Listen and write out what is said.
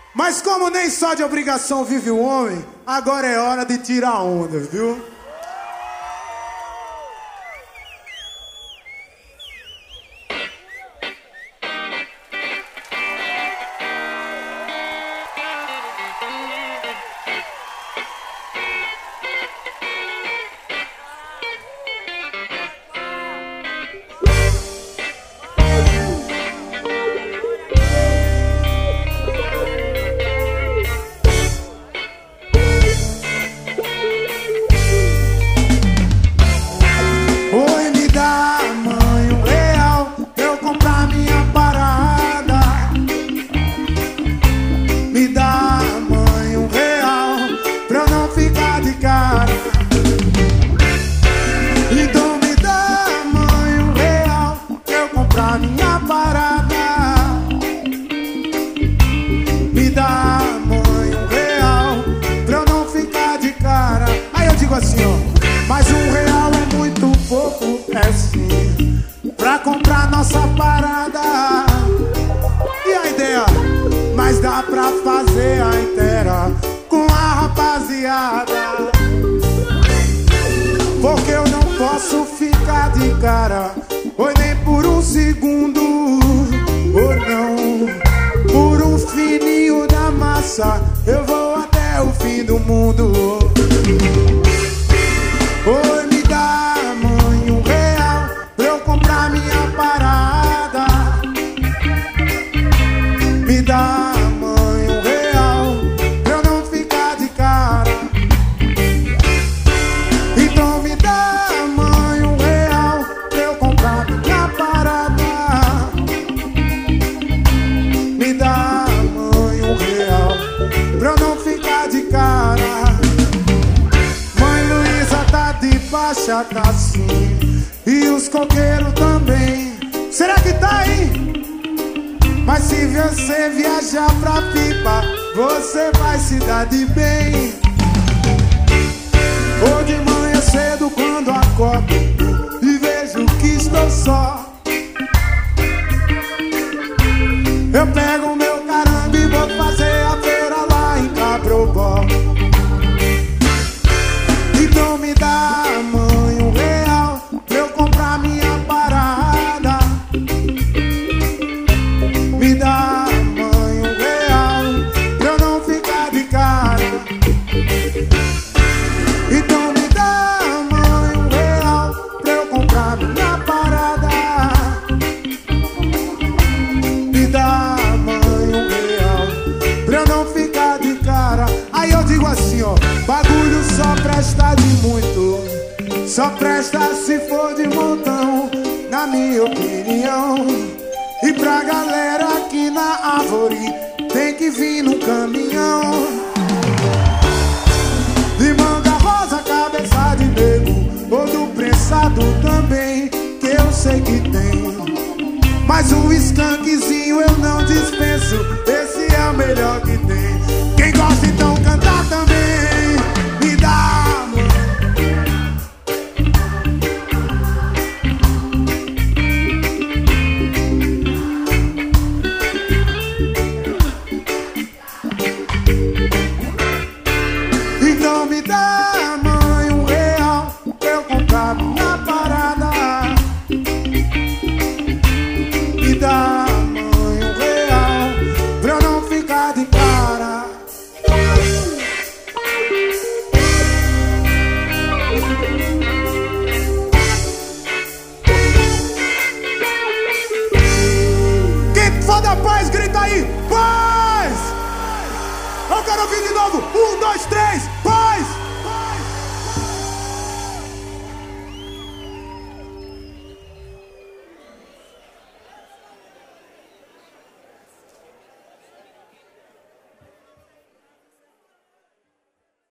Mas como nem só de obrigação vive o homem, agora é hora de tirar onda, viu? Porque eu não posso ficar de cara, oi, nem por um segundo, ou não, por um fininho da massa, eu vou até o fim do mundo. Oi, me dá, mãe, R$1 pra eu comprar minha parada. Me dá, mãe, R$1 pra eu não ficar de cara. Então me dá, mãe, R$1 pra eu comprar minha parada. Me dá, mãe, R$1 pra eu não ficar de cara. Mãe Luísa tá de baixa, tá sim, e os coqueiros também. Será que tá aí? Mas se você viajar pra Pipa, você vai se dar de bem. Ou de manhã cedo quando acordo e vejo que estou só, eu pego o meu caramba e vou fazer a feira lá em Cabrobó. Então me dá, mãe, R$1 pra eu comprar minha parada. Me dá, mãe, R$1 pra eu não ficar de cara. Então me dá, mãe, R$1 pra eu comprar minha parada. Me dá, mãe, R$1 pra eu não ficar de cara. Aí eu digo assim, ó, bagulho só presta de muito, só presta se for de montão, na minha opinião. E pra galera aqui na árvore tem que vir num caminhão de manga rosa, cabeça de nego, ou do prensado também, que eu sei que tem. Mas o skunkzinho eu não dispenso, esse é o melhor que tem. Quem gosta então cantar também. Me dá, então me dá, mãe, R$1 pra eu comprar minha parada. Me dá, mãe, R$1 pra eu não ficar de cara. Quem for da paz, grita aí, paz! Eu quero ouvir de novo, 1, 2, 3, paz!